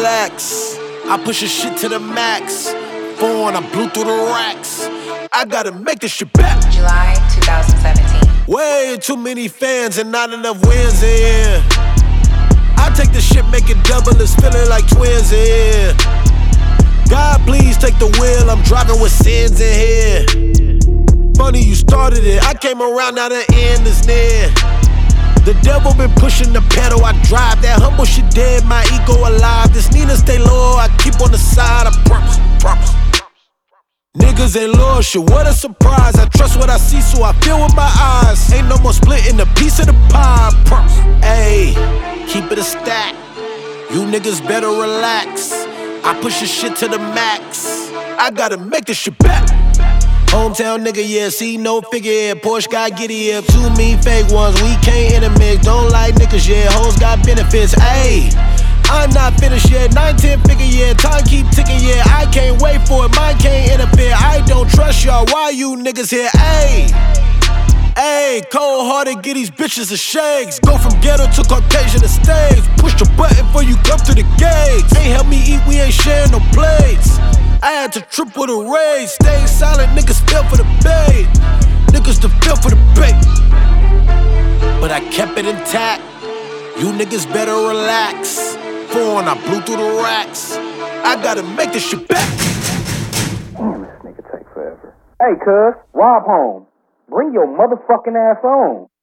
relax. I push the shit to the max. Phone, I blew through the racks. I gotta make this shit back. July 2017. Way too many fans and not enough wins in here. I take the shit, make it double, it's feeling like twins in here. God, please take the wheel, I'm driving with sins in here. Funny you started it, I came around, now the end is near. The devil been pushing the pedal, I drive that humble shit dead, my ego alive. This Nina stay low, I keep on the side, I promise, promise. Niggas ain't loyal, shit, what a surprise. I trust what I see, so I feel with my eyes. Ain't no more splitting a piece of the pie, I promise. Ayy, keep it a stack. You niggas better relax. I push the shit to the max. I gotta make this shit back. Hometown nigga, yeah, see no figure here. Porsche got giddy up, too mean fake ones. We can't intermix, don't like niggas, yeah. Hoes got benefits, ayy. I'm not finished yet, 9-10 figure, yeah. Time keep ticking, yeah. I can't wait for it, mine can't interfere. I don't trust y'all, why you niggas here, ayy? Ayy, cold-hearted, get these bitches the shakes. Go from ghetto to Caucasian estates. Push the button before you come to the gates. Ain't help me eat, we ain't sharing no plates. I had to trip with a raise. Stay silent, niggas fell for the bait. Niggas to fell for the bait. But I kept it intact. You niggas better relax. Phone, I blew through the racks. I gotta make this shit back. Damn, this nigga take forever. Hey, cuz, Rob Holmes, bring your motherfucking ass on.